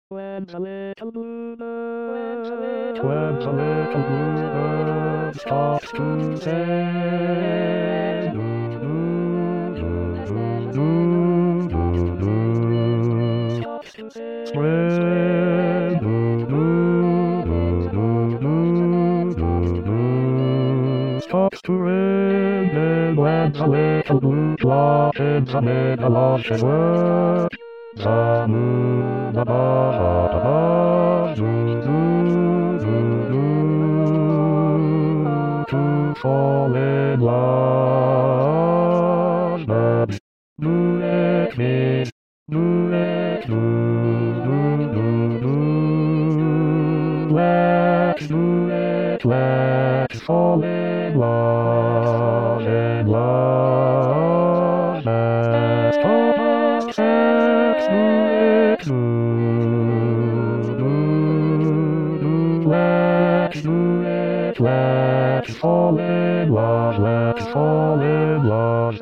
When the little bluebird stops to say spread stops to rain, and when the little blue blossoms amid the luscious world, the moon above, to fall in love, but let me, let let's fall in love, let's talk sex, let's fall in love, let's fall in love.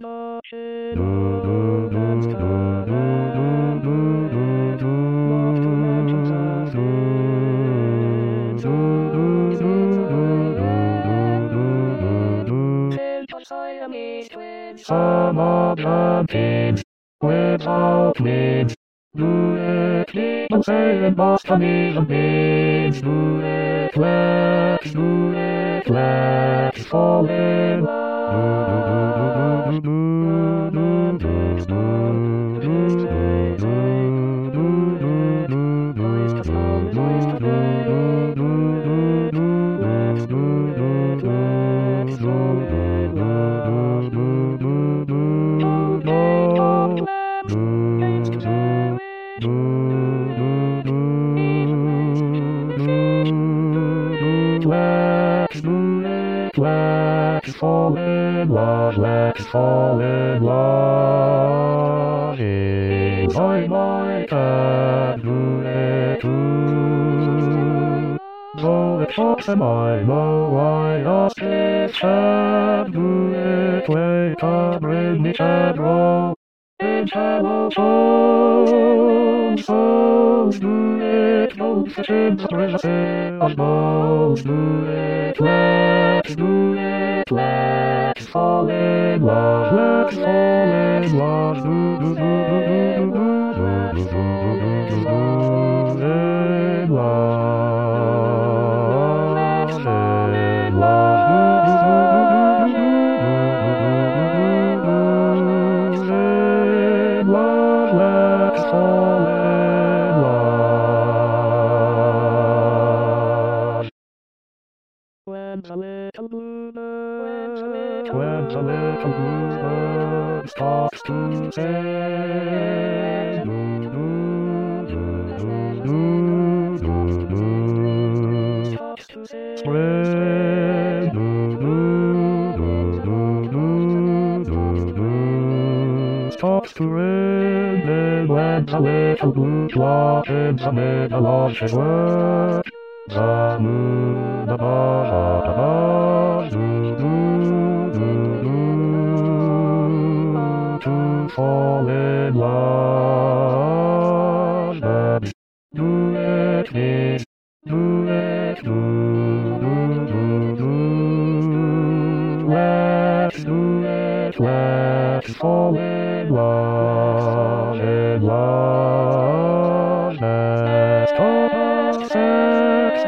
Some of the kids without kids do it, people say it must have been a bit. Do it, let's fall in let's fall in love, let's fall in love. If I might add, do it too. Though it shocks and I know I ask it, sad, do it, wake up, bring me shadow. In shallow souls, do it, both the shins of river, bones, do it, let's fall in love, let's fall in love, in love, let's fall in love. When the little bluebird stops to say spread stops to rain, and when the little blue blossoms amid the luscious world, the moon above, to fall in love, but do it, let's fall in love, let's talk sex,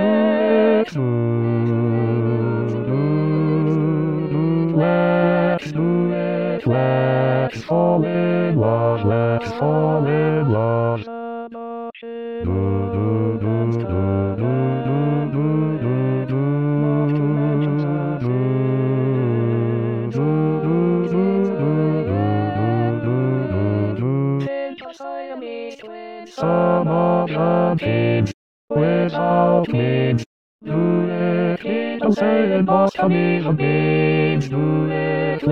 let's fall in love, let's fall in love. Some of the kids without kids do it, people say it must have been a bit. Do it,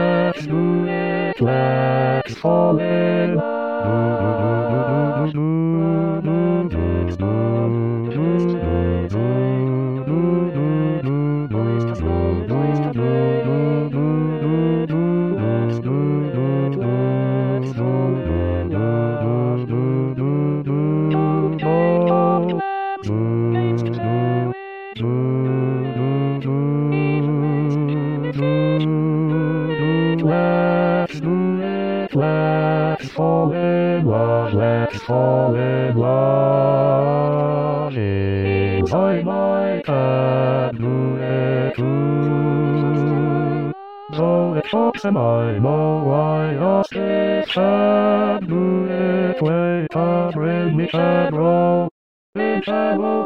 let's fall in love. blush, let's fall in blushing. I might can do it too. Though it shocks and I know I ask it can do it, wait and bring me shadow. In shadow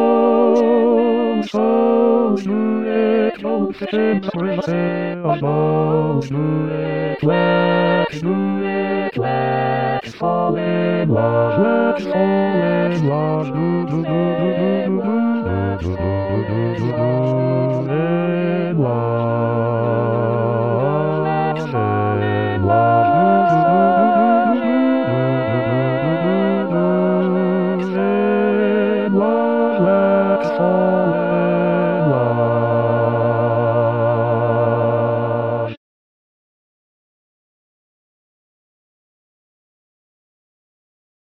souls do it, don't sit in the prison of bones, do it, let's do it, let's fall in love, let's fall in love, do do do do do do do do do do do do in love.